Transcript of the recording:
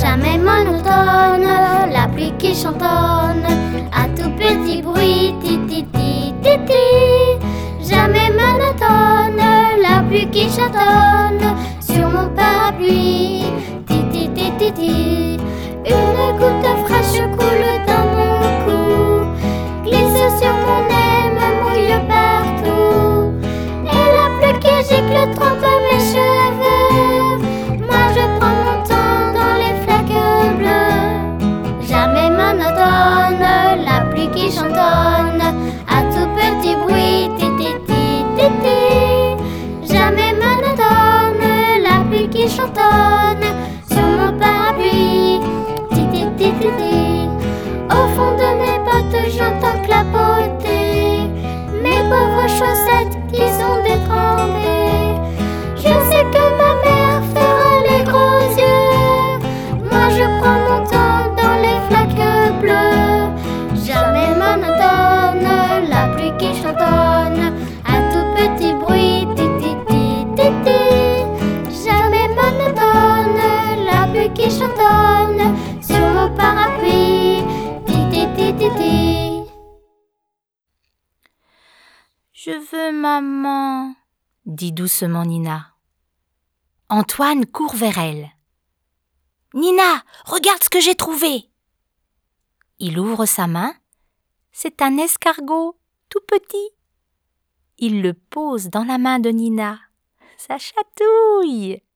jamais monotone, la pluie qui chantonne, à tout petit bruit, ti-ti-ti, ti-ti. Jamais monotone, la pluie qui chantonne sur mon parapluie, ti-ti-ti-ti-ti. Une goutte fraîche coule dans mon cou, glisse sur mon nez, me mouille partout. Et la pluie qui gicle trempe mes cheveux. Moi je prends mon temps dans les flaques bleues. Jamais monotone, la pluie qui chantonne, à tout petit bruit, ti-ti-ti-ti-ti. Jamais monotone, la pluie qui chantonne sur mon parapluie, ti-ti-ti-ti-ti. Au fond de mes bottes j'entends clapoter mes pauvres chaussettes qui sont détrempées. Je sais que ma mère fera les gros yeux. Moi je prends mon temps dans les flaques bleues. Jamais monotone, la pluie qui chantonne, à tout petit bruit, ti-ti-ti-ti-ti. Jamais monotone, la pluie qui chantonne sur mon parapluie, ti-ti-ti-ti-ti. Je veux maman, dit doucement Nina. Antoine court vers elle. Nina, regarde ce que j'ai trouvé. Il ouvre sa main. C'est un escargot, tout petit. Il le pose dans la main de Nina. Ça chatouille.